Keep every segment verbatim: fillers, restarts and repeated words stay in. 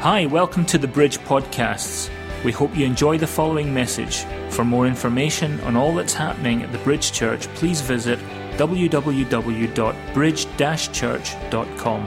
Hi, welcome to the Bridge Podcasts. We hope you enjoy the following message. For more information on all that's happening at the Bridge Church, please visit w w w dot bridge dash church dot com.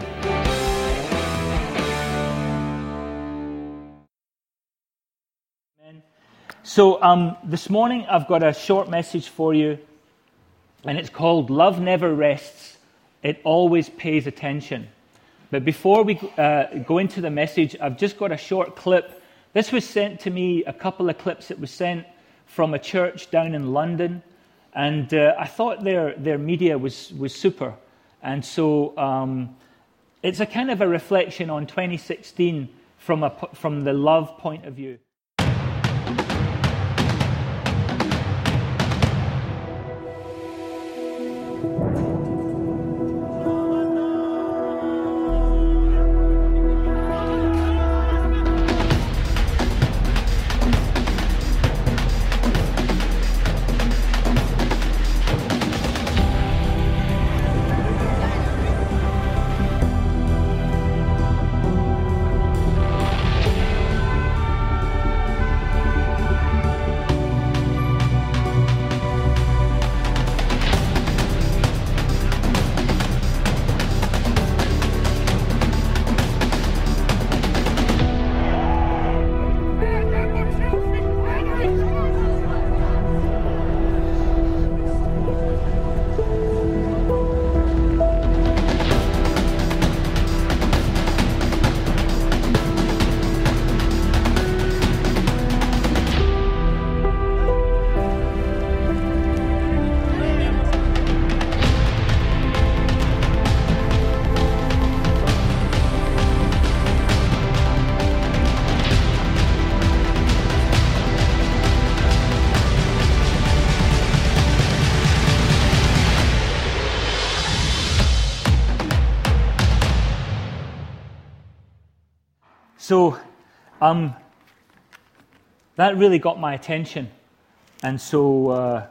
So um, this morning I've got a short message for you, and it's called Love Never Rests, It Always Pays Attention. But before we uh, go into the message, I've just got a short clip. This was sent to me, a couple of clips that was sent from a church down in London, and uh, I thought their their media was, was super. And so um, it's a kind of a reflection on twenty sixteen from a from the love point of view. So um, that really got my attention, and so uh,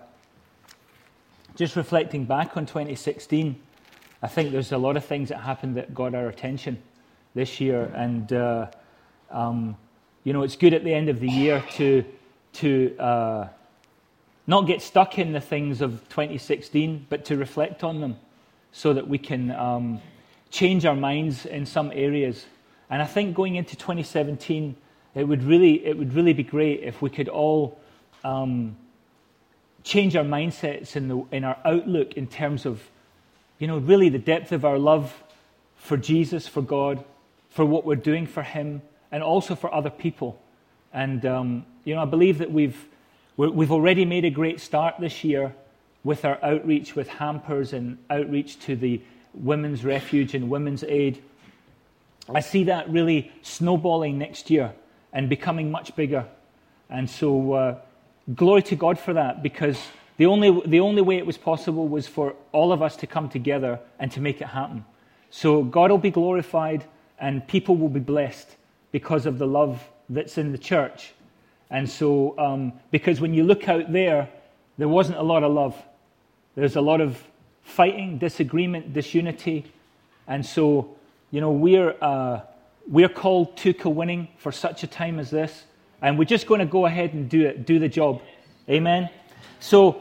just reflecting back on twenty sixteen, I think there's a lot of things that happened that got our attention this year, and uh, um, you know, it's good at the end of the year to to uh, not get stuck in the things of twenty sixteen, but to reflect on them, so that we can um, change our minds in some areas. And I think going into twenty seventeen, it would really it would really be great if we could all um, change our mindsets in the in our outlook in terms of, you know, really the depth of our love for Jesus, for God, for what we're doing for Him, and also for other people. And um, you know, I believe that we've we're, we've already made a great start this year with our outreach with Hampers and outreach to the Women's Refuge and Women's Aid. I see that really snowballing next year and becoming much bigger. And so uh, glory to God for that, because the only the only way it was possible was for all of us to come together and to make it happen. So God will be glorified and people will be blessed because of the love that's in the church. And so, um, because when you look out there, there wasn't a lot of love. There's a lot of fighting, disagreement, disunity. And so, you know, we're uh, we're called to co-winning for such a time as this, and we're just going to go ahead and do it, do the job. Amen. So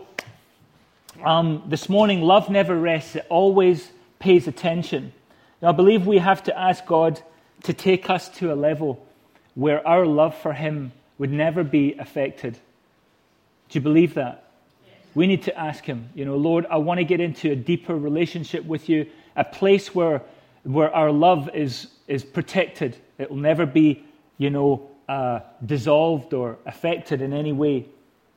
um, this morning, love never rests; it always pays attention. Now, I believe we have to ask God to take us to a level where our love for Him would never be affected. Do you believe that? Yes. We need to ask Him. You know, Lord, I want to get into a deeper relationship with You, a place where. where our love is is protected. It will never be, you know, uh, dissolved or affected in any way,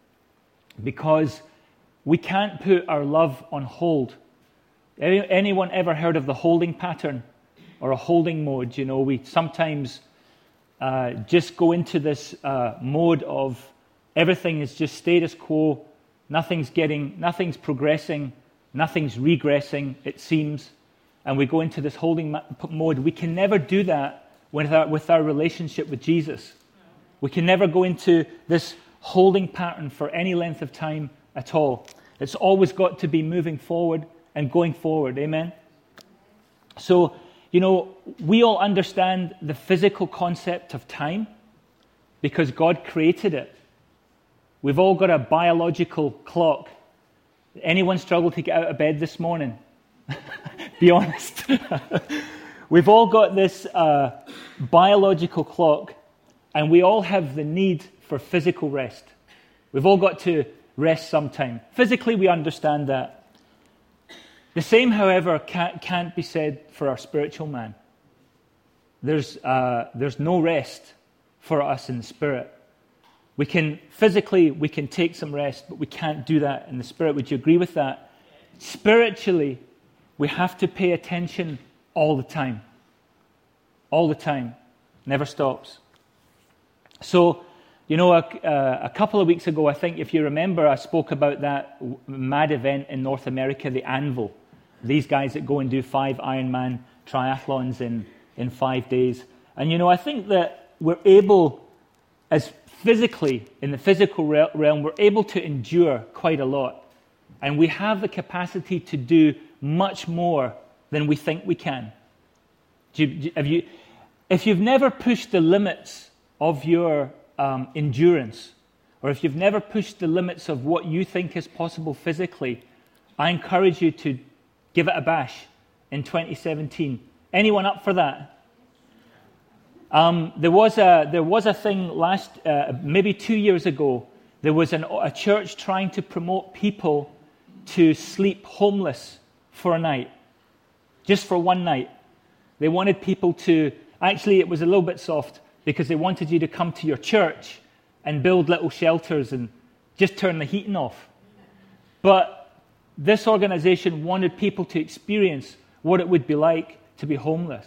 because we can't put our love on hold. Any, anyone ever heard of the holding pattern or a holding mode? You know, we sometimes uh, just go into this uh, mode of everything is just status quo, nothing's getting, nothing's progressing, nothing's regressing, it seems. And we go into this holding mode. We can never do that with our, with our relationship with Jesus. We can never go into this holding pattern for any length of time at all. It's always got to be moving forward and going forward. Amen? So you know, we all understand the physical concept of time because God created it. We've all got a biological clock. Anyone struggle to get out of bed this morning? Be honest. We've all got this uh, biological clock, and we all have the need for physical rest. We've all got to rest sometime. Physically, we understand that. The same, however, can't, can't be said for our spiritual man. There's, uh, there's no rest for us in the spirit. We can, physically, we can take some rest, but we can't do that in the spirit. Would you agree with that? Spiritually, we have to pay attention all the time. All the time. Never stops. So, you know, a, uh, a couple of weeks ago, I think, if you remember, I spoke about that mad event in North America, the Anvil. These guys that go and do five Ironman triathlons in, in five days. And, you know, I think that we're able, as physically, in the physical realm, we're able to endure quite a lot. And we have the capacity to do much more than we think we can. Do you, have you, if you've never pushed the limits of your um, endurance, or if you've never pushed the limits of what you think is possible physically, I encourage you to give it a bash in twenty seventeen. Anyone up for that? Um, there was a there was a thing last uh, maybe two years ago. There was an, a church trying to promote people to sleep homeless for a night, just for one night. They wanted people to actually it was a little bit soft because they wanted you to come to your church and build little shelters and just turn the heating off. But this organization wanted people to experience what it would be like to be homeless.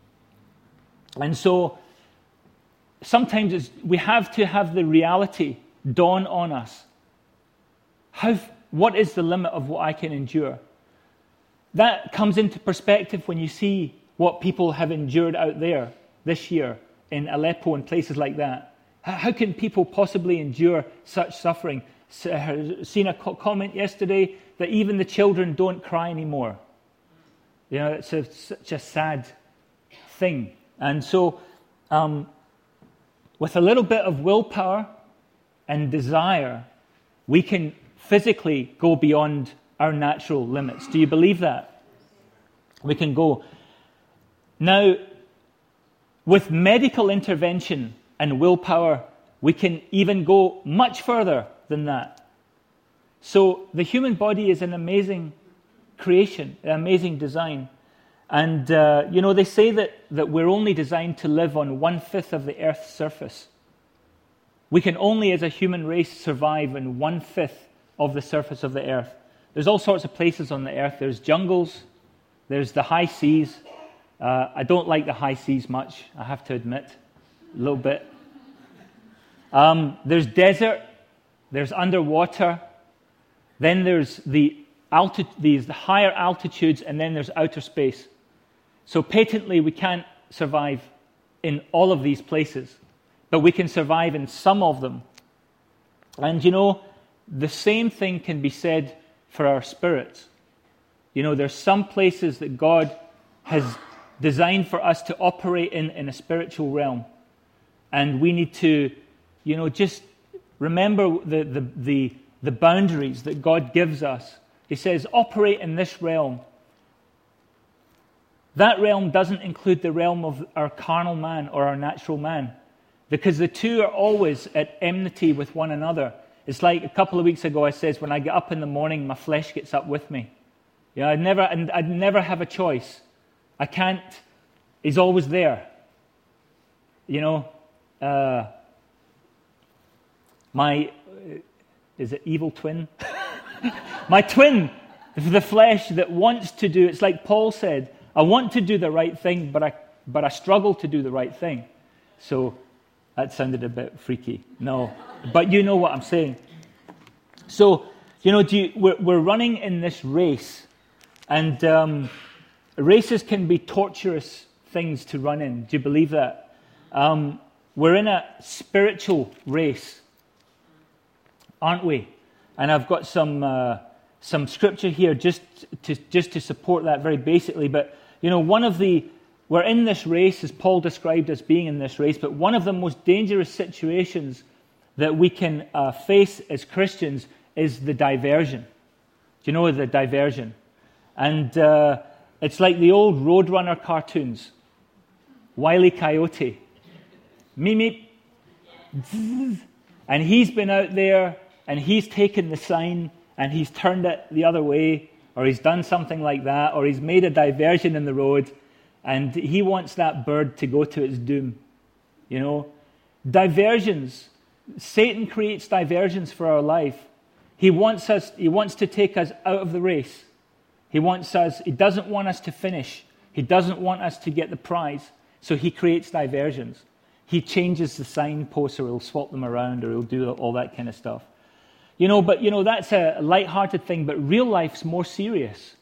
And so sometimes it's, we have to have the reality dawn on us. How, what is the limit of what I can endure? That comes into perspective when you see what people have endured out there this year in Aleppo and places like that. How can people possibly endure such suffering? Seen a comment yesterday that even the children don't cry anymore. You know, it's a, such a sad thing. And so, um, with a little bit of willpower and desire, we can physically go beyond our natural limits. Do you believe that? We can go. Now, with medical intervention and willpower, we can even go much further than that. So the human body is an amazing creation, an amazing design. And, uh, you know, they say that, that we're only designed to live on one-fifth of the Earth's surface. We can only, as a human race, survive in one-fifth of the surface of the Earth. There's all sorts of places on the Earth. There's jungles. There's the high seas. Uh, I don't like the high seas much, I have to admit. A little bit. Um, there's desert. There's underwater. Then there's the Alti- these the higher altitudes, and then there's outer space. So patently, we can't survive in all of these places, but we can survive in some of them. And you know, the same thing can be said for our spirits. You know, there's some places that God has designed for us to operate in in a spiritual realm, and we need to, you know, just remember the the the, the boundaries that God gives us. He says, operate in this realm. That realm doesn't include the realm of our carnal man or our natural man, because the two are always at enmity with one another. It's like a couple of weeks ago I said, when I get up in the morning, my flesh gets up with me. You know, I'd never, I'd never have a choice. I can't, he's always there. You know, uh, my, is it evil twin? My twin, the flesh that wants to do, it's like Paul said, I want to do the right thing, but I but I struggle to do the right thing. So that sounded a bit freaky. No, but you know what I'm saying. So, you know, do you, we're, we're running in this race, and um, races can be torturous things to run in. Do you believe that? Um, we're in a spiritual race, aren't we? And I've got some uh, some scripture here just to just to support that very basically. But you know, one of the we're in this race, as Paul described us being in this race, but one of the most dangerous situations that we can uh, face as Christians is the diversion. Do you know the diversion? And uh, it's like the old Roadrunner cartoons. Wile E. Coyote. Meep, meep. Zzz. And he's been out there, and he's taken the sign, and he's turned it the other way, or he's done something like that, or he's made a diversion in the road, and he wants that bird to go to its doom. You know? Diversions. Satan creates diversions for our life. He wants us, he wants to take us out of the race. He wants us, he doesn't want us to finish. He doesn't want us to get the prize. So he creates diversions. He changes the signposts, or he'll swap them around, or he'll do all that kind of stuff. You know, but you know, that's a light-hearted thing, but real life's more serious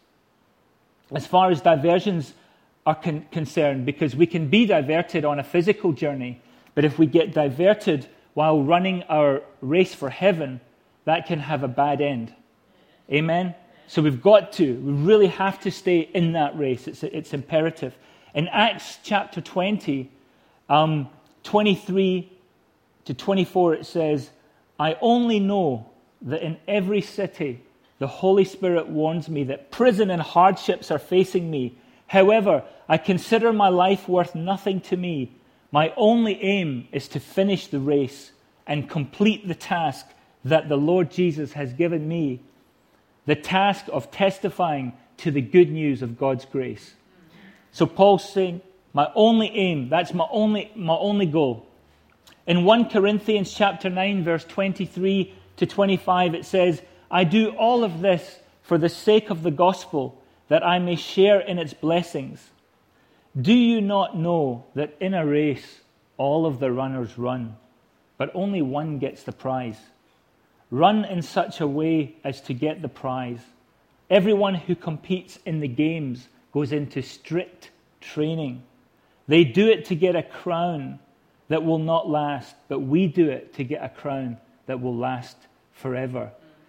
as far as diversions are con- concerned, because we can be diverted on a physical journey, but if we get diverted while running our race for heaven, that can have a bad end. Amen? So we've got to, we really have to stay in that race. It's, it's imperative. In Acts chapter twenty, um, twenty-three to twenty-four, it says, I only know that in every city the Holy Spirit warns me that prison and hardships are facing me. However, I consider my life worth nothing to me. My only aim is to finish the race and complete the task that the Lord Jesus has given me, the task of testifying to the good news of God's grace. So Paul's saying, my only aim, that's my only, my only goal. In First Corinthians chapter nine, verse twenty-three to twenty-five, it says, I do all of this for the sake of the gospel, that I may share in its blessings. Do you not know that in a race all of the runners run, but only one gets the prize? Run in such a way as to get the prize. Everyone who competes in the games goes into strict training. They do it to get a crown that will not last, but we do it to get a crown that will last forever.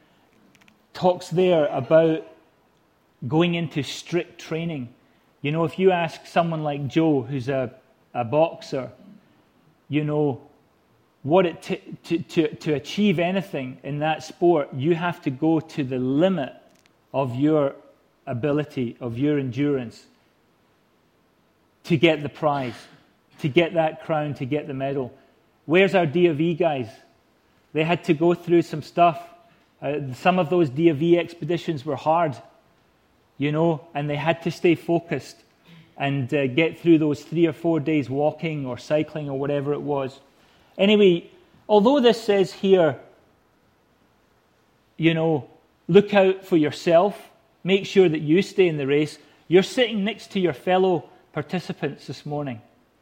Talks there about going into strict training. You know, if you ask someone like Joe, who's a, a boxer, you know, what it t- to, to, to achieve anything in that sport, you have to go to the limit of your ability, of your endurance, to get the prize, to get that crown, to get the medal. Where's our D of E guys? They had to go through some stuff. Uh, some of those D of E expeditions were hard, you know, and they had to stay focused and uh, get through those three or four days walking or cycling or whatever it was. Anyway, although this says here, you know, look out for yourself, make sure that you stay in the race, you're sitting next to your fellow participants this morning.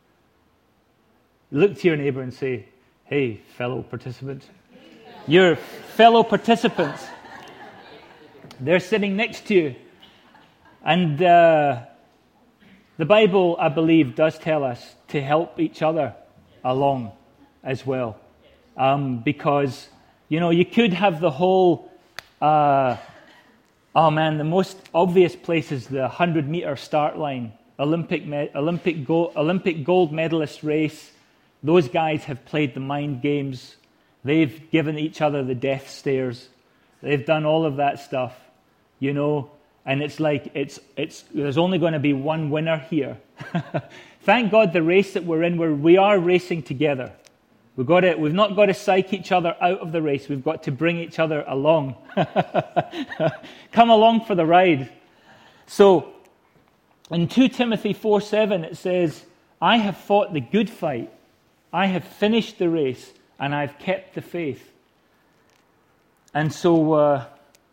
Look to your neighbor and say, hey, fellow participant. Your fellow participants, they're sitting next to you. And uh, the Bible, I believe, does tell us to help each other along as well. Um, because, you know, you could have the whole, uh, oh man, the most obvious place is the hundred-meter start line, Olympic, me- Olympic, go- Olympic gold medalist race. Those guys have played the mind games. They've given each other the death stares. They've done all of that stuff, you know. And it's like, it's it's. there's only going to be one winner here. Thank God the race that we're in, where we are racing together. We've got to, we've not got to psych each other out of the race. We've got to bring each other along. Come along for the ride. So, in Second Timothy four seven, it says, I have fought the good fight. I have finished the race, and I've kept the faith. And so, uh,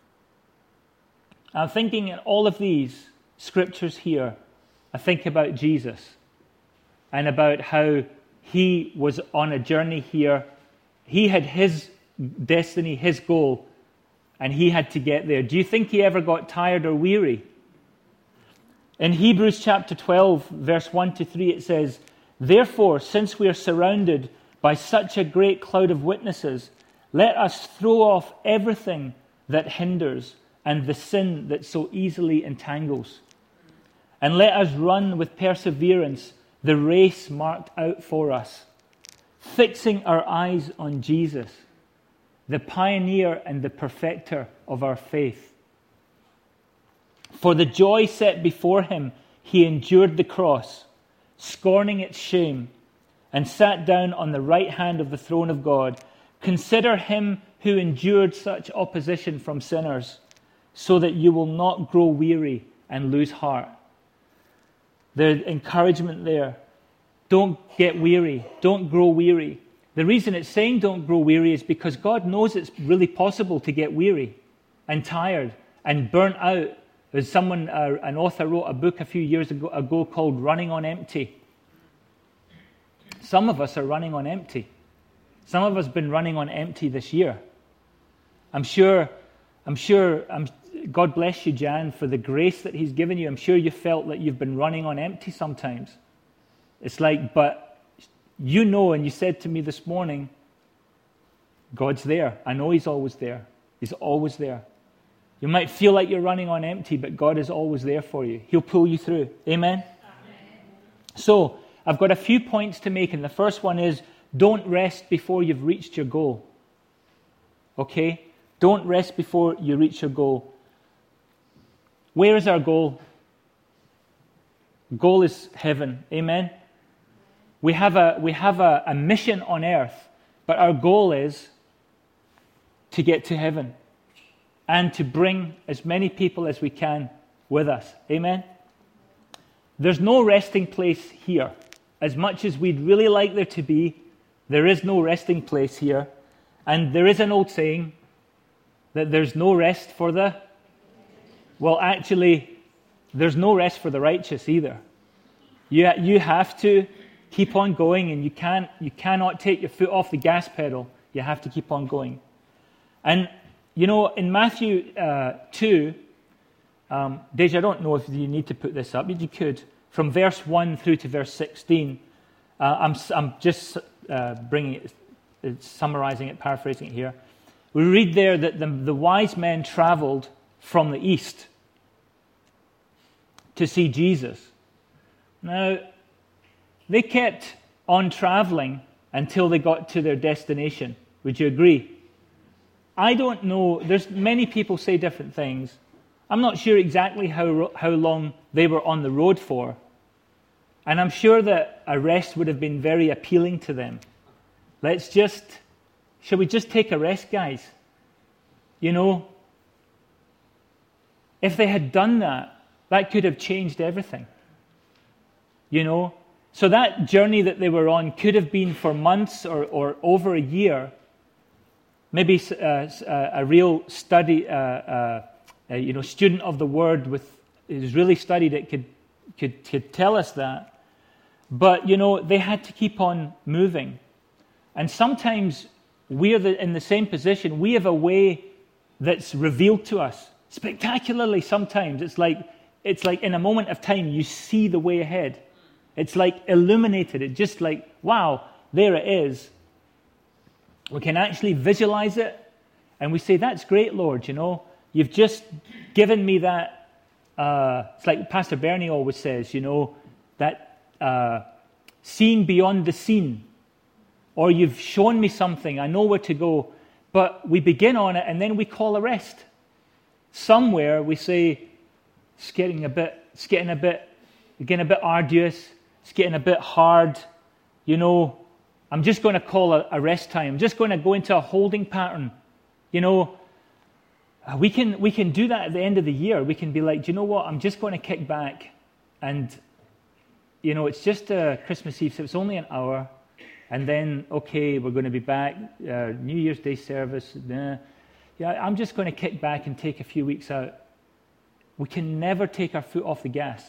I'm thinking in all of these scriptures here, I think about Jesus and about how he was on a journey here. He had his destiny, his goal, and he had to get there. Do you think he ever got tired or weary? In Hebrews chapter twelve, verse one to three, it says, Therefore, since we are surrounded by such a great cloud of witnesses, let us throw off everything that hinders and the sin that so easily entangles. And let us run with perseverance the race marked out for us, fixing our eyes on Jesus, the pioneer and the perfecter of our faith. For the joy set before him, he endured the cross, scorning its shame, and sat down on the right hand of the throne of God. Consider him who endured such opposition from sinners, so that you will not grow weary and lose heart. The encouragement there. Don't get weary. Don't grow weary. The reason it's saying don't grow weary is because God knows it's really possible to get weary and tired and burnt out. There's someone, uh, an author wrote a book a few years ago, ago called Running on Empty. Some of us are running on empty. Some of us have been running on empty this year. I'm sure, I'm sure, I'm, God bless you, Jan, for the grace that he's given you. I'm sure you felt that you've been running on empty sometimes. It's like, but you know, and you said to me this morning, God's there. I know he's always there. He's always there. You might feel like you're running on empty, but God is always there for you. He'll pull you through. Amen? Amen. So, I've got a few points to make, and the first one is, don't rest before you've reached your goal. Okay? Don't rest before you reach your goal. Where is our goal? Goal is heaven. Amen? We have a we have a, a mission on earth, but our goal is to get to heaven and to bring as many people as we can with us. Amen? There's no resting place here. As much as we'd really like there to be, there is no resting place here. And there is an old saying that there's no rest for the... Well, actually, there's no rest for the righteous either. You, you have to keep on going, and you can't you cannot take your foot off the gas pedal. You have to keep on going. And, you know, in Matthew uh, two, um, Deja, I don't know if you need to put this up, but you could. From verse one through to verse sixteen, uh, I'm, I'm just uh, bringing it, it's summarizing it, paraphrasing it here. We read there that the, the wise men traveled from the east to see Jesus. Now, they kept on traveling until they got to their destination. Would you agree? I don't know. There's many people say different things. I'm not sure exactly how how long they were on the road for. And I'm sure that a rest would have been very appealing to them. Let's just, shall we just take a rest, guys? You know, if they had done that, that could have changed everything. You know, so that journey that they were on could have been for months or, or over a year. Maybe uh, a real study, uh, uh, uh, you know, student of the Word with who's really studied it could could could tell us that. But you know, they had to keep on moving, and sometimes we're the, in the same position. We have a way that's revealed to us spectacularly. Sometimes it's like it's like in a moment of time you see the way ahead. It's like illuminated. It's just like, wow, there it is. We can actually visualize it, and we say, that's great, Lord, you know. You've just given me that, uh, it's like Pastor Bernie always says, you know, that uh, seen beyond the scene. Or you've shown me something, I know where to go. But we begin on it, and then we call a rest. Somewhere we say, it's getting a bit, it's getting a bit, it's getting a bit arduous, it's getting a bit hard, you know, I'm just going to call a, a rest time. I'm just going to go into a holding pattern. You know, we can we can do that at the end of the year. We can be like, do you know what? I'm just going to kick back, and you know, it's just a Christmas Eve, so it's only an hour, and then okay, we're going to be back. Uh, New Year's Day service. Nah. Yeah, I'm just going to kick back and take a few weeks out. We can never take our foot off the gas.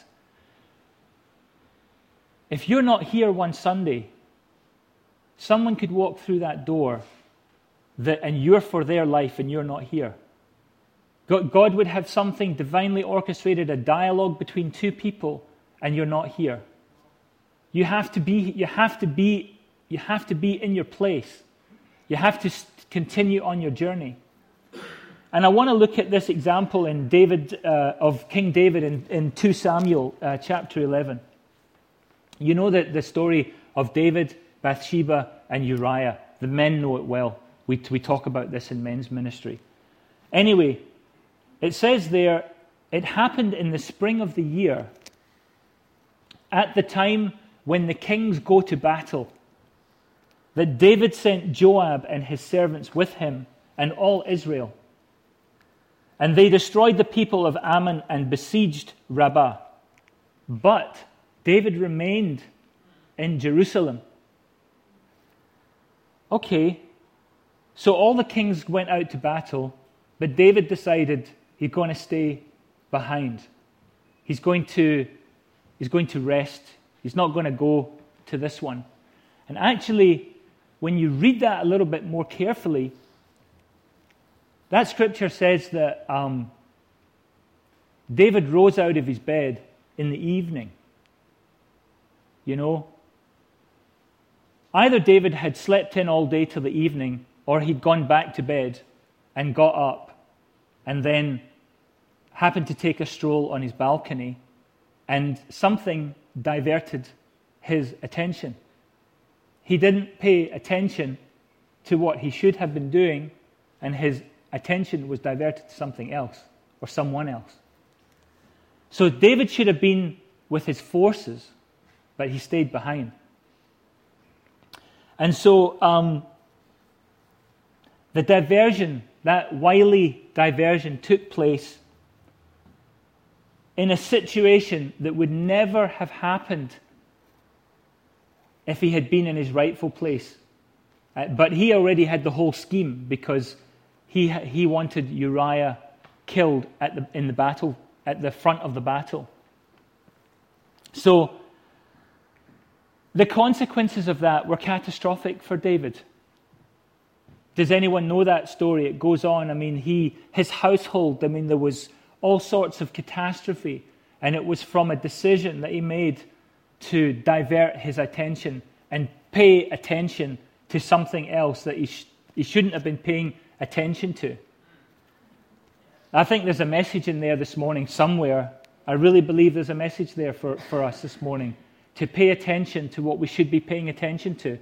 If you're not here one Sunday, someone could walk through that door that, and you're for their life and you're not here. God, God would have something divinely orchestrated, a dialogue between two people, and you're not here. You have to be, you have to be, you have to be in your place. You have to continue on your journey. And I want to look at this example in David uh, of King David in, in Second Samuel uh, chapter eleven. You know that the story of David, Bathsheba, and Uriah. The men know it well. We, we talk about this in men's ministry. Anyway, it says there, it happened in the spring of the year, at the time when the kings go to battle, that David sent Joab and his servants with him and all Israel. And they destroyed the people of Ammon and besieged Rabbah. But David remained in Jerusalem. Okay, so all the kings went out to battle, but David decided he's going to stay behind. He's going to, he's going to rest. He's not going to go to this one. And actually, when you read that a little bit more carefully, that scripture says that um, David rose out of his bed in the evening. You know, either David had slept in all day till the evening, or he'd gone back to bed and got up and then happened to take a stroll on his balcony, and something diverted his attention. He didn't pay attention to what he should have been doing, and his attention was diverted to something else or someone else. So David should have been with his forces, but he stayed behind. And so um, the diversion, that wily diversion, took place in a situation that would never have happened if he had been in his rightful place. Uh, but he already had the whole scheme, because he he wanted Uriah killed at the in the battle, at the front of the battle. So the consequences of that were catastrophic for David. Does anyone know that story? It goes on. I mean, he his household, I mean, there was all sorts of catastrophe, and it was from a decision that he made to divert his attention and pay attention to something else that he, sh- he shouldn't have been paying attention to. I think there's a message in there this morning somewhere. I really believe there's a message there for, for us this morning, to pay attention to what we should be paying attention to.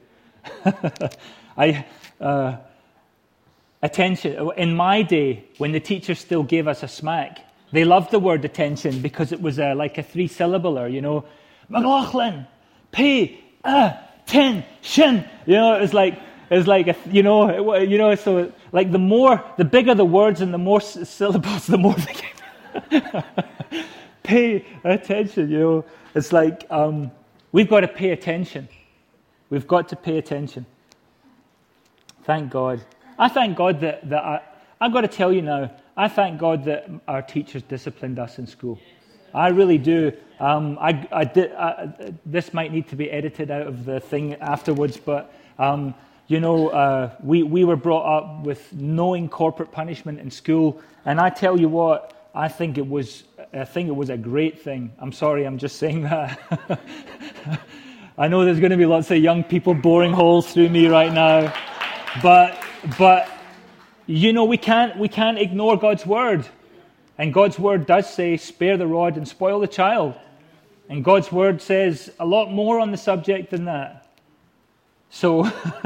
I uh, attention. In my day, when the teacher still gave us a smack, they loved the word attention because it was a, like a three-syllabiler, you know. McLaughlin, pay attention. You know, it was like, it was like a, you know, it, you know. So like the more, the bigger the words and the more syllables, the more they get. Pay attention. You know, it's like um, we've got to pay attention. We've got to pay attention. Thank God. I thank God that that I, I've got to tell you now. I thank God that our teachers disciplined us in school. I really do. Um, I, I did, I, this might need to be edited out of the thing afterwards, but um, you know, uh, we we were brought up with knowing corporate punishment in school, and I tell you what, I think it was, I think it was a great thing. I'm sorry, I'm just saying that. I know there's going to be lots of young people boring holes through me right now, but but you know, we can't we can't ignore God's word. And God's word does say, spare the rod and spoil the child. And God's word says a lot more on the subject than that. So,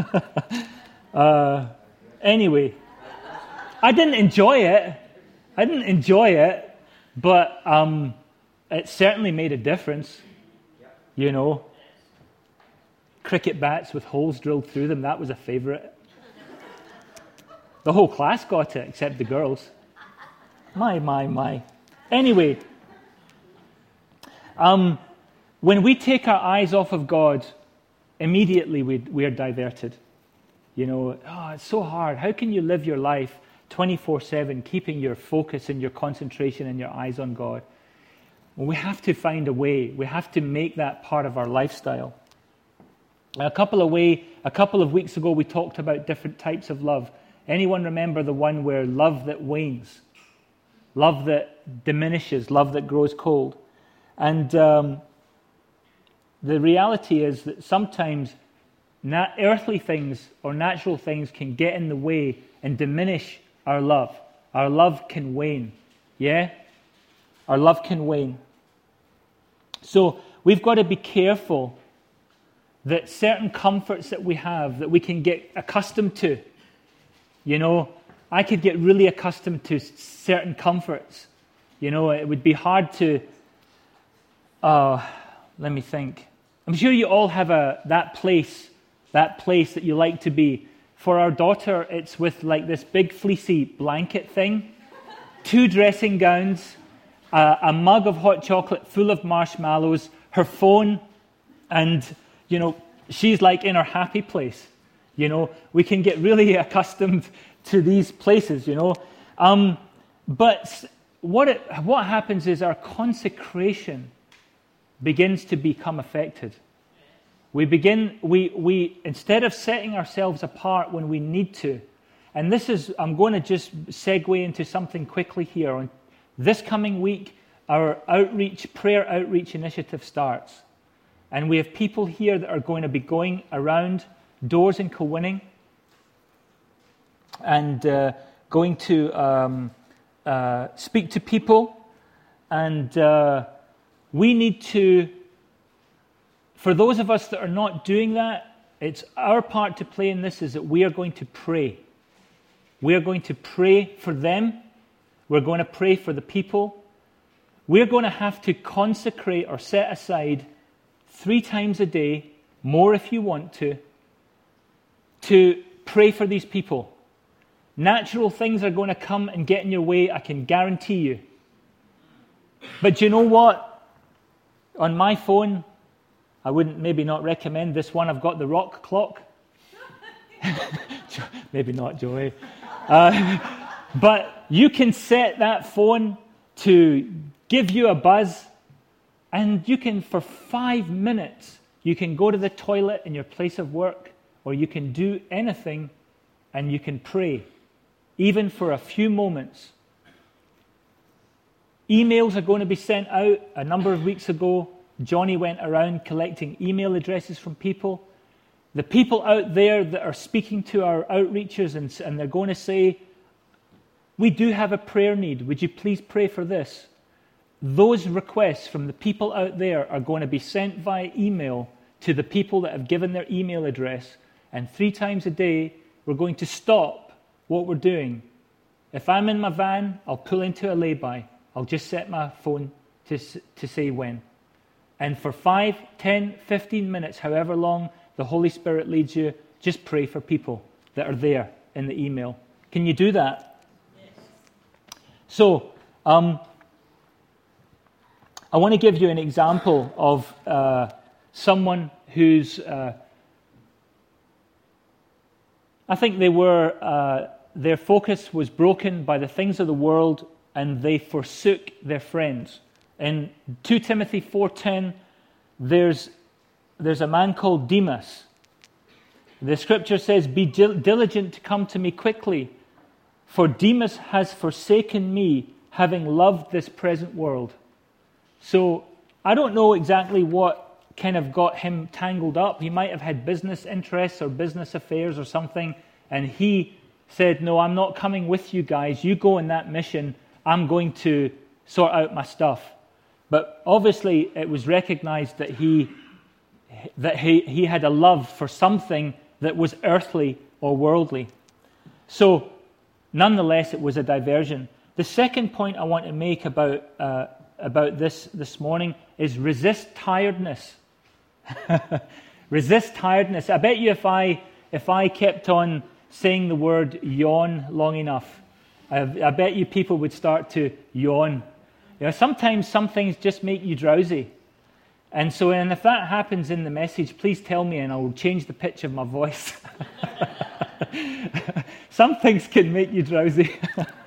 uh, anyway, I didn't enjoy it. I didn't enjoy it, but um, it certainly made a difference. You know, cricket bats with holes drilled through them, that was a favourite. The whole class got it, except the girls. My, my, my. Anyway, um, when we take our eyes off of God, immediately we, we are diverted. You know, oh, it's so hard. How can you live your life twenty-four seven, keeping your focus and your concentration and your eyes on God? Well, we have to find a way. We have to make that part of our lifestyle. A couple of way, a couple of weeks ago, we talked about different types of love. Anyone remember the one where love that wanes? Love that diminishes, love that grows cold. And um, the reality is that sometimes nat- earthly things or natural things can get in the way and diminish our love, our love can wane. Yeah? Our love can wane. So we've got to be careful that certain comforts that we have, that we can get accustomed to. You know, I could get really accustomed to certain comforts. You know, it would be hard to, uh, let me think. I'm sure you all have a that place, that place that you like to be. For our daughter, it's with like this big fleecy blanket thing, two dressing gowns, uh, a mug of hot chocolate full of marshmallows, her phone, and, you know, she's like in her happy place. You know, we can get really accustomed to these places, you know. Um, but what it, what happens is our consecration begins to become affected. We begin, we, we instead of setting ourselves apart when we need to, and this is, I'm going to just segue into something quickly here. On this coming week, our outreach, prayer outreach initiative starts. And we have people here that are going to be going around doors in Kilwinning and uh, going to um, uh, speak to people. And uh, we need to, for those of us that are not doing that, it's our part to play in this is that we are going to pray. We are going to pray for them. We're going to pray for the people. We're going to have to consecrate or set aside three times a day, more if you want to, to pray for these people. Natural things are going to come and get in your way, I can guarantee you. But you know what? On my phone, I wouldn't maybe not recommend this one. I've got the rock clock. Maybe not, Joey. Uh, but you can set that phone to give you a buzz, and you can, for five minutes, you can go to the toilet in your place of work, or you can do anything, and you can pray, even for a few moments. Emails are going to be sent out. A number of weeks ago, Johnny went around collecting email addresses from people. The people out there that are speaking to our outreachers, and, and they're going to say, we do have a prayer need. Would you please pray for this? Those requests from the people out there are going to be sent via email to the people that have given their email address. And three times a day, we're going to stop what we're doing. If I'm in my van, I'll pull into a lay-by. I'll just set my phone to, to say when. And for five, ten, fifteen minutes, however long the Holy Spirit leads you, just pray for people that are there in the email. Can you do that? Yes. So, um, I want to give you an example of uh, someone who's, uh, I think they were, uh, their focus was broken by the things of the world, and they forsook their friends. In Second Timothy four ten, there's, there's a man called Demas. The scripture says, be dil- diligent to come to me quickly, for Demas has forsaken me, having loved this present world. So I don't know exactly what kind of got him tangled up. He might have had business interests or business affairs or something, and he said, no, I'm not coming with you guys. You go on that mission. I'm going to sort out my stuff. But obviously it was recognized that he that he, he had a love for something that was earthly or worldly. So nonetheless, it was a diversion. The second point I want to make about uh, about this this morning is resist tiredness. Resist tiredness. I bet you if I if I kept on saying the word yawn long enough, I, I bet you people would start to yawn. You know, sometimes some things just make you drowsy. And so, and if that happens in the message, please tell me and I will change the pitch of my voice. Some things can make you drowsy.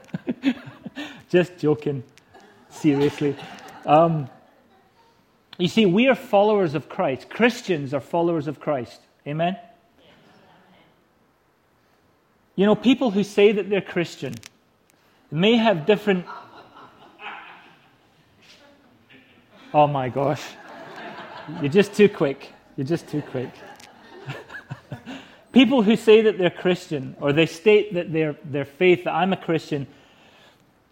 Just joking. Seriously. Um, you see, we are followers of Christ. Christians are followers of Christ. Amen? You know, people who say that they're Christian may have different... Oh my gosh. You're just too quick. You're just too quick. People who say that they're Christian, or they state that their their faith, that I'm a Christian,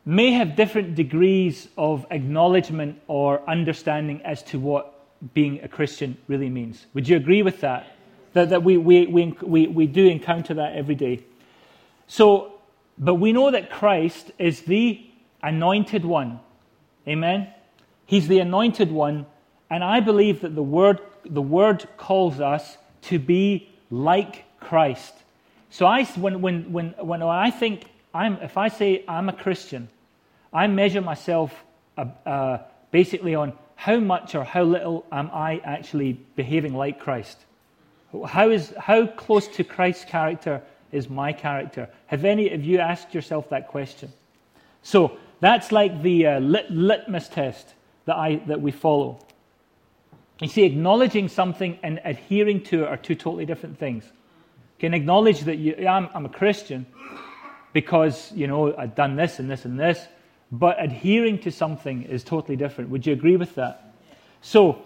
may have different degrees of acknowledgement or understanding as to what being a Christian really means. Would you agree with that? That, that we, we, we, we, we do encounter that every day. So, but we know that Christ is the anointed one. Amen? He's the anointed one, and I believe that the word, the word calls us to be like Christ. So I, when, when, when, when I think, I'm, if I say I'm a Christian, I measure myself uh, uh, basically on how much or how little am I actually behaving like Christ. How is how close to Christ's character is my character? Have any of you asked yourself that question? So that's like the uh, lit, litmus test that I that we follow. You see, acknowledging something and adhering to it are two totally different things. You can acknowledge that you, yeah, I'm, I'm a Christian because, you know, I've done this and this and this, but adhering to something is totally different. Would you agree with that? So,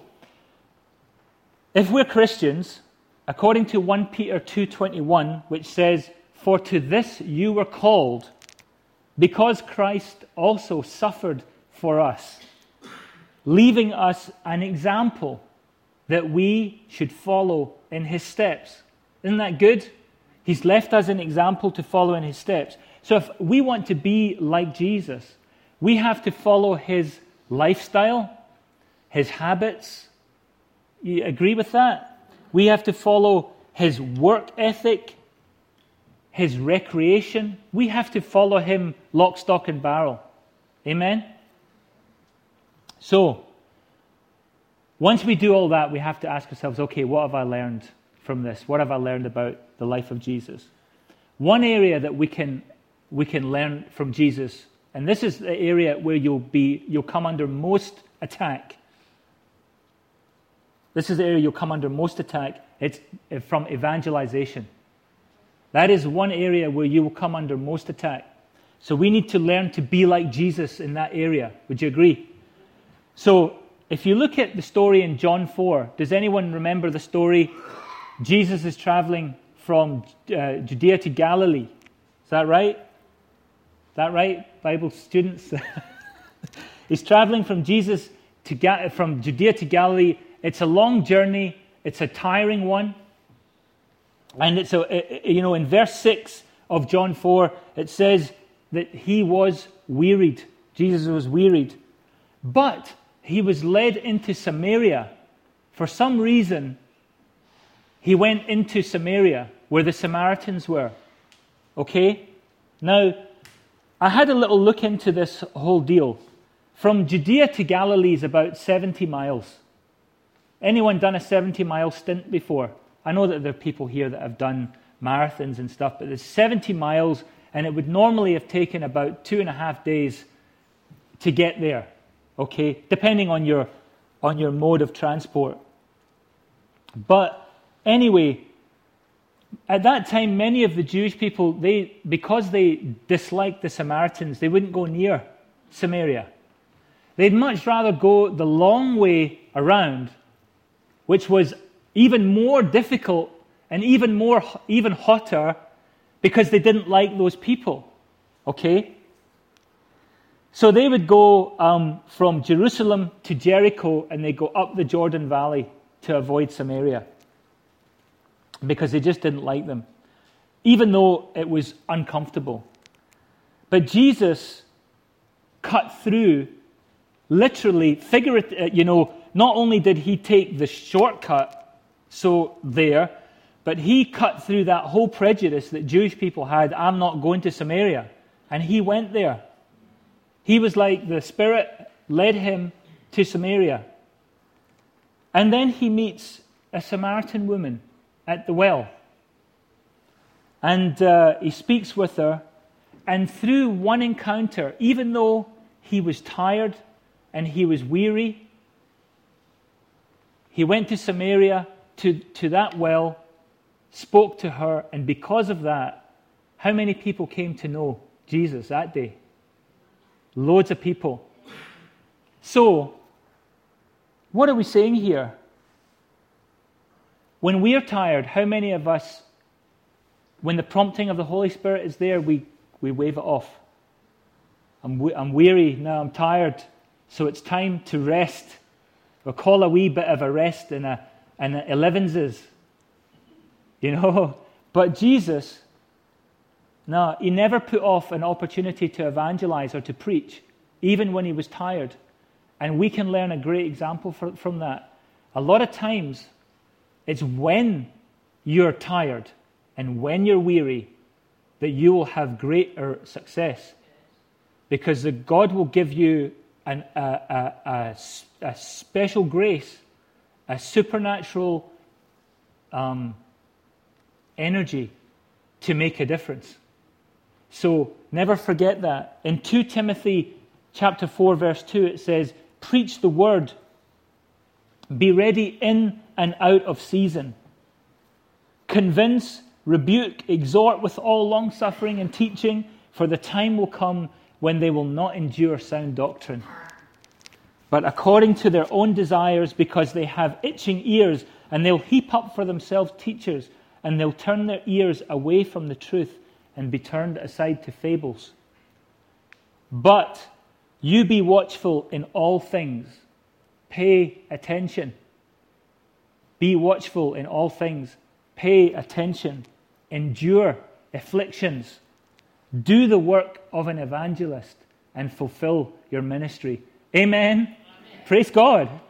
if we're Christians, according to First Peter two twenty-one, which says, "For to this you were called, because Christ also suffered for us, leaving us an example that we should follow in his steps." Isn't that good? He's left us an example to follow in his steps. So if we want to be like Jesus, we have to follow his lifestyle, his habits. You agree with that? We have to follow his work ethic, his recreation. We have to follow him lock, stock, and barrel. Amen? So, once we do all that, we have to ask ourselves, okay, what have I learned from this? What have I learned about the life of Jesus? One area that we can we can learn from Jesus, and this is the area where you'll be you'll come under most attack. This is the area you'll come under most attack. It's from evangelization. That is one area where you will come under most attack. So we need to learn to be like Jesus in that area. Would you agree? So if you look at the story in John four, does anyone remember the story? Jesus is traveling from uh, Judea to Galilee. Is that right? Is that right, Bible students? He's traveling from Jesus to Ga- from Judea to Galilee. It's a long journey. It's a tiring one. And it's a, you know, in verse six of John four, it says that he was wearied. Jesus was wearied. But he was led into Samaria. For some reason, he went into Samaria, where the Samaritans were. Okay? Now, I had a little look into this whole deal. From Judea to Galilee is about seventy miles. Anyone done a seventy-mile stint before? I know that there are people here that have done marathons and stuff, but it's seventy miles, and it would normally have taken about two and a half days to get there. Okay? Depending on your on your mode of transport. But anyway, at that time, many of the Jewish people, they because they disliked the Samaritans, they wouldn't go near Samaria. They'd much rather go the long way around, which was even more difficult and even more, even hotter, because they didn't like those people. Okay? So they would go um, from Jerusalem to Jericho, and they go up the Jordan Valley to avoid Samaria, because they just didn't like them, even though it was uncomfortable. But Jesus cut through, literally, figuratively, you know, not only did he take the shortcut, so there, but he cut through that whole prejudice that Jewish people had, I'm not going to Samaria. And he went there. He was like, the Spirit led him to Samaria. And then he meets a Samaritan woman at the well. And uh, he speaks with her. And through one encounter, even though he was tired and he was weary, he went to Samaria, to, to that well, spoke to her, and because of that, how many people came to know Jesus that day? Loads of people. So, what are we saying here? When we are tired, how many of us, when the prompting of the Holy Spirit is there, we, we wave it off? I'm, we- I'm weary, now I'm tired, so it's time to rest. We'll call a wee bit of a rest in a, in a elevenses. You know? But Jesus, no, he never put off an opportunity to evangelize or to preach, even when he was tired. And we can learn a great example for, from that. A lot of times, it's when you're tired and when you're weary that you will have greater success. Because the God will give you an, a, a, a, a special grace, a supernatural um, energy to make a difference. So never forget that. In Second Timothy chapter four, verse two, it says, preach the word. Be ready in and out of season. Convince, rebuke, exhort with all long-suffering and teaching, for the time will come when they will not endure sound doctrine, but according to their own desires, because they have itching ears, and they'll heap up for themselves teachers, and they'll turn their ears away from the truth and be turned aside to fables. But you be watchful in all things. Pay attention. Be watchful in all things. Pay attention. Endure afflictions. Do the work of an evangelist and fulfill your ministry. Amen? Amen. Praise God. Amen.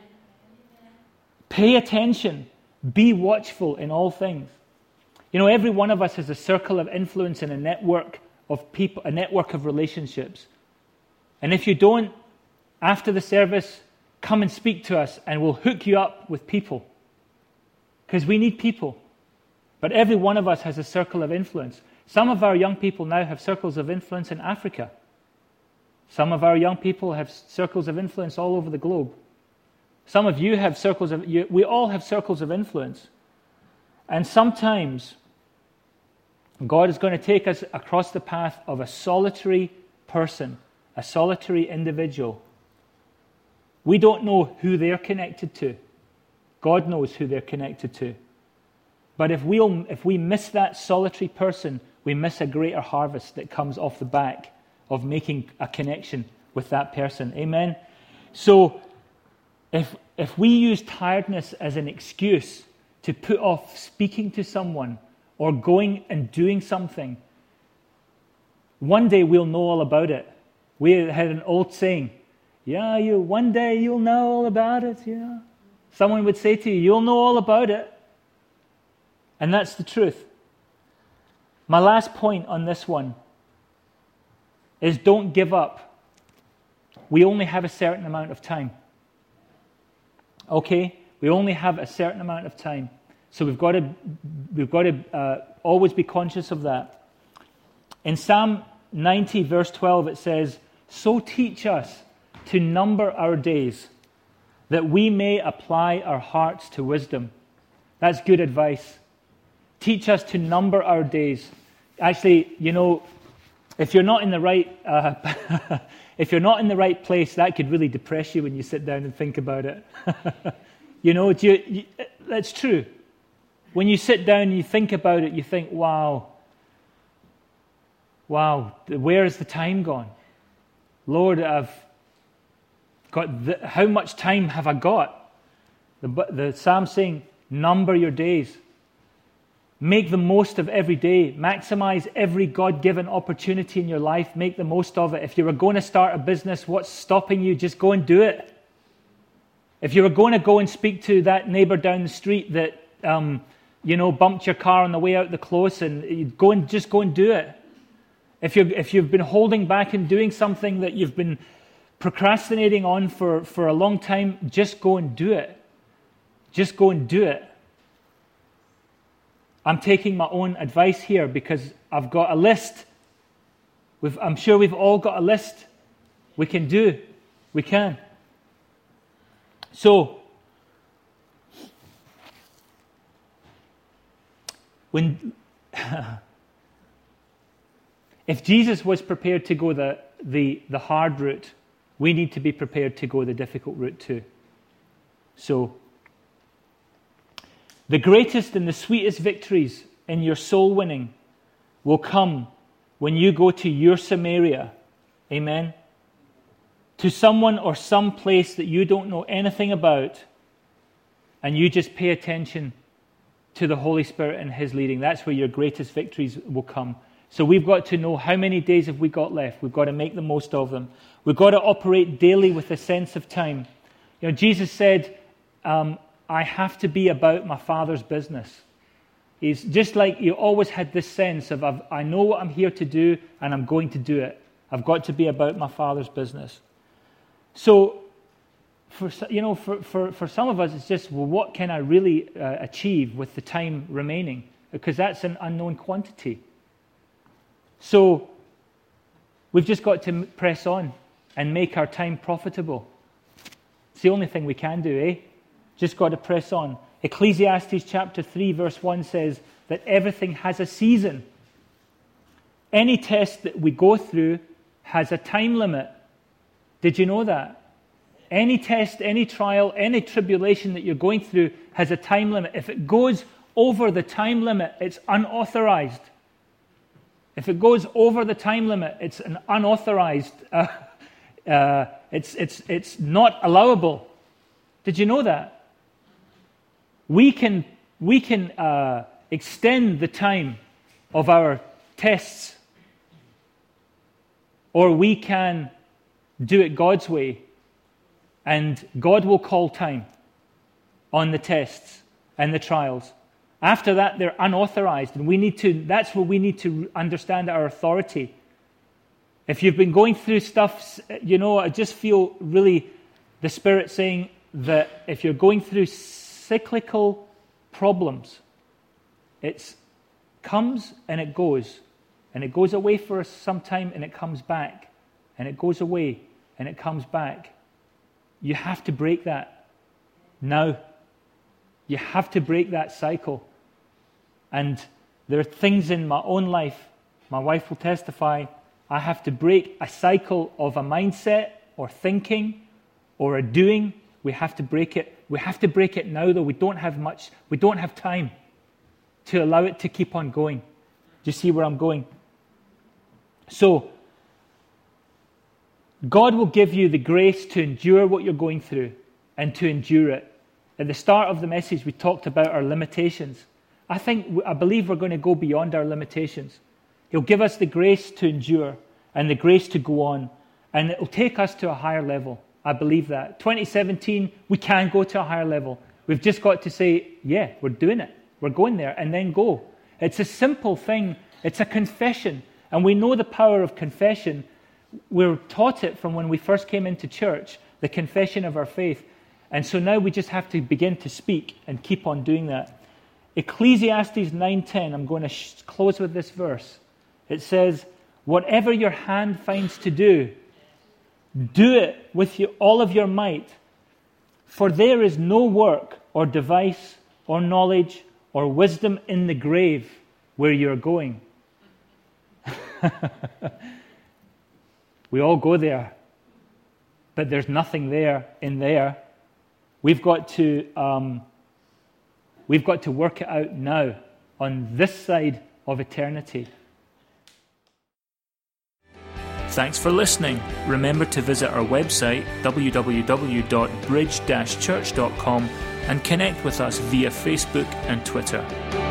Pay attention. Be watchful in all things. You know, every one of us has a circle of influence and a network of people, a network of relationships. And if you don't, after the service, come and speak to us and we'll hook you up with people. Because we need people. But every one of us has a circle of influence. Some of our young people now have circles of influence in Africa. Some of our young people have circles of influence all over the globe. Some of you have circles of... You, we all have circles of influence. And sometimes God is going to take us across the path of a solitary person, a solitary individual. We don't know who they're connected to. God knows who they're connected to. But if, we'll, if we miss that solitary person, we miss a greater harvest that comes off the back of making a connection with that person. Amen? So, if, if we use tiredness as an excuse to put off speaking to someone or going and doing something, one day we'll know all about it. We had an old saying, yeah, you one day you'll know all about it. Yeah. Someone would say to you, you'll know all about it. And that's the truth. My last point on this one is don't give up. We only have a certain amount of time. Okay? We only have a certain amount of time. So we've got to, we've got to uh, always be conscious of that. In Psalm ninety, verse twelve, it says, so teach us to number our days, that we may apply our hearts to wisdom. That's good advice. Teach us to number our days. Actually, you know, if you're not in the right, uh, if you're not in the right place, that could really depress you when you sit down and think about it. you know, do you, you, that's true. When you sit down and you think about it, you think, wow, wow, where has the time gone? Lord, I've got, the, how much time have I got? The, the Psalm's saying, number your days. Make the most of every day. Maximize every God-given opportunity in your life. Make the most of it. If you were going to start a business, what's stopping you? Just go and do it. If you were going to go and speak to that neighbor down the street that, um, you know, bumped your car on the way out the close, and you go and just go and do it. If you if you've been holding back and doing something that you've been procrastinating on for, for a long time, just go and do it. Just go and do it. I'm taking my own advice here because I've got a list. We've, I'm sure we've all got a list we can do. We can. So, when if Jesus was prepared to go the, the, the hard route, we need to be prepared to go the difficult route too. So, the greatest and the sweetest victories in your soul winning will come when you go to your Samaria Amen? To someone or some place that you don't know anything about, and you just pay attention to the Holy Spirit and His leading. That's where your greatest victories will come. So we've got to know how many days have we got left. We've got to make the most of them. We've got to operate daily with a sense of time. You know, Jesus said, um, I have to be about my Father's business. He's just like you always had this sense of, I've, I know what I'm here to do, and I'm going to do it. I've got to be about my Father's business. So, for you know, for, for, for some of us, it's just, well, what can I really uh, achieve with the time remaining? Because that's an unknown quantity. So, we've just got to press on and make our time profitable. It's the only thing we can do, eh? Just got to press on. Ecclesiastes chapter three verse one says that everything has a season. Any test that we go through has a time limit. Did you know that? Any test, any trial, any tribulation that you're going through has a time limit. If it goes over the time limit, it's unauthorized. If it goes over the time limit, it's an unauthorized, uh, uh, it's, it's, it's not allowable. Did you know that? We can, we can uh, extend the time of our tests, or we can do it God's way, and God will call time on the tests and the trials. After that, they're unauthorized, and we need to, that's where we need to understand our authority. If you've been going through stuff, you know, I just feel really the Spirit saying that if you're going through cyclical problems, it comes and it goes, and it goes away for some time and it comes back, and it goes away and it comes back. You have to break that now. You have to break that cycle. And there are things in my own life, my wife will testify, I have to break a cycle of a mindset or thinking or a doing. We have to break it. We have to break it now, though. We don't have much, we don't have time to allow it to keep on going. Do you see where I'm going? So, God will give you the grace to endure what you're going through and to endure it. At the start of the message, we talked about our limitations. I think, I believe we're going to go beyond our limitations. He'll give us the grace to endure and the grace to go on, and it will take us to a higher level. I believe that. twenty seventeen, we can go to a higher level. We've just got to say, yeah, we're doing it. We're going there, and then go. It's a simple thing. It's a confession, and we know the power of confession. We're taught it from when we first came into church, the confession of our faith. And so now we just have to begin to speak and keep on doing that. Ecclesiastes nine ten, I'm going to sh- close with this verse. It says, whatever your hand finds to do, do it with you, all of your might. For there is no work or device or knowledge or wisdom in the grave where you're going. We all go there, but there's nothing there in there. We've got to um, we've got to work it out now on this side of eternity. Thanks for listening. Remember to visit our website w w w dot bridge dash church dot com and connect with us via Facebook and Twitter.